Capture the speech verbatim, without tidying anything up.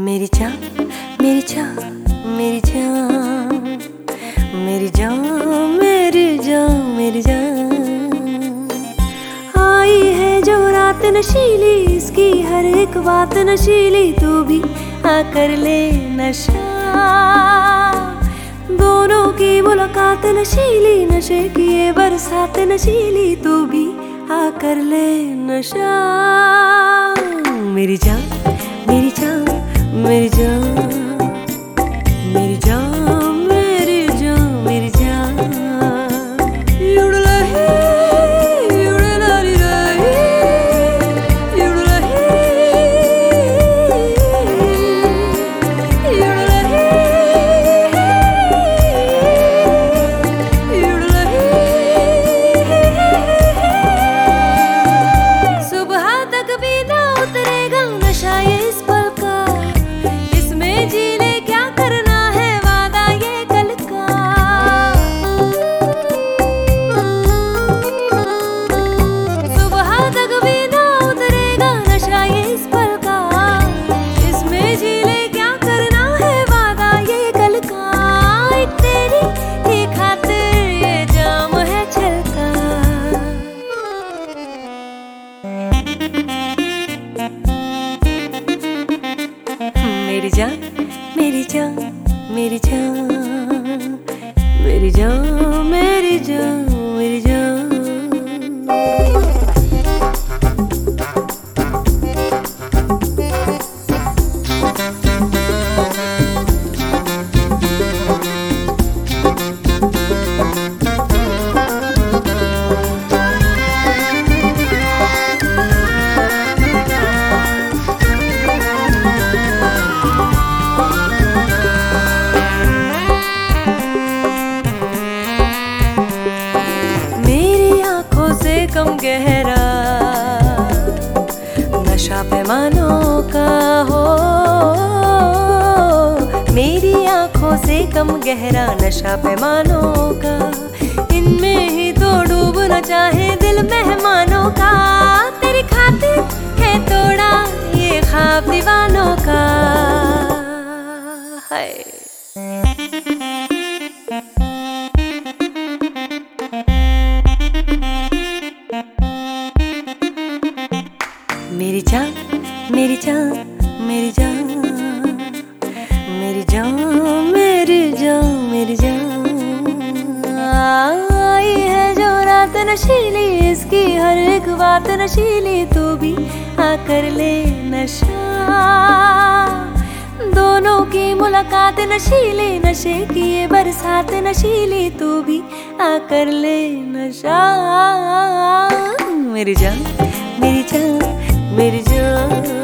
मेरी जान मेरी जान मेरी जान मेरी जान मेरी जान मेरी जान आई है जो रात नशीली, इसकी हर एक बात नशीली, तू भी आकर ले नशा। दोनों की मुलाकात नशीली, नशे की ये बरसात नशीली, तू भी आकर ले नशा। मेरी जान मेरी जान मेरी जान मेरी जान मेरी जान मेरी जान युड़लही युड़लाली रही युड़लही युड़लही युड़लही सुबह तक भी ना उतरेगा नशा ये इस पल का, इसमें जी ले क्या करना है वादा ये कल का। सुबह तक भी ना उतरेगा नशा ये इस पल का, इसमें जी ले क्या करना है वादा ये कल का। एक तेरी ही खातिर ये जाम है छलका। मेरी जान मेरी जान मेरी जान मेरी जान मेरी जान मेरी जान कम गहरा नशा पैमानों का हो, मेरी आंखों से कम गहरा नशा पैमानों का, इनमें ही तो डूबना चाहे दिल मेहमानों का। तेरी खातिर है तोड़ा ये ख्वाब दीवानों का है। मेरी जान मेरी जान मेरी जान मेरी जान मेरी जान मेरी जान आई है जो रात नशीली, इसकी हर एक बात नशीली, तू भी आकर ले नशा। दोनों की मुलाकात नशीली, नशे की ये बरसात नशीली, तू भी आकर ले नशा। मेरी जान मेरी जान मेरी जान